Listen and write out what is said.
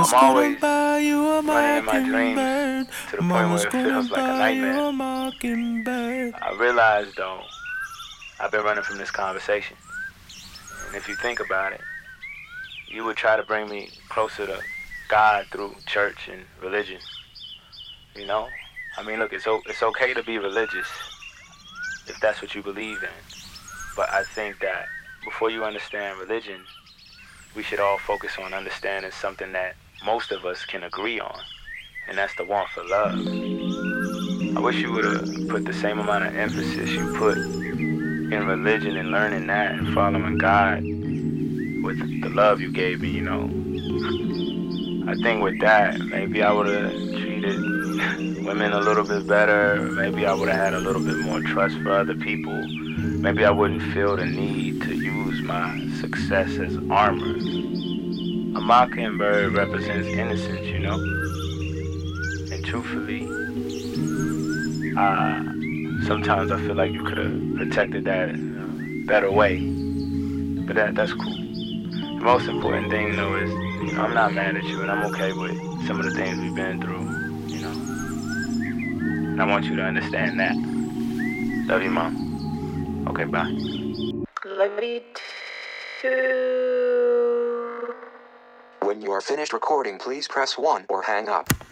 I'm always running in my dreams to the point where it feels like a nightmare. I realize, though, I've been running from this conversation. And if you think about it, you would try to bring me closer to God through church and religion. You know? I mean, look, it's okay to be religious if that's what you believe in. But I think that before you understand religion, we should all focus on understanding something that most of us can agree on, and that's the want for love. I wish you would have put the same amount of emphasis you put in religion and learning that and following God with the love you gave me, you know. I think with that, maybe I would have treated women a little bit better. Maybe I would have had a little bit more trust for other people. Maybe I wouldn't feel the need to use my success as armor. A mockingbird represents innocence, you know? And truthfully, sometimes I feel like you could have protected that in a better way. But that's cool. The most important thing, though, is, you know, I'm not mad at you, and I'm okay with some of the things we've been through, you know? And I want you to understand that. Love you, Mom. Okay, bye. Love you too. When you are finished recording, please press 1 or hang up.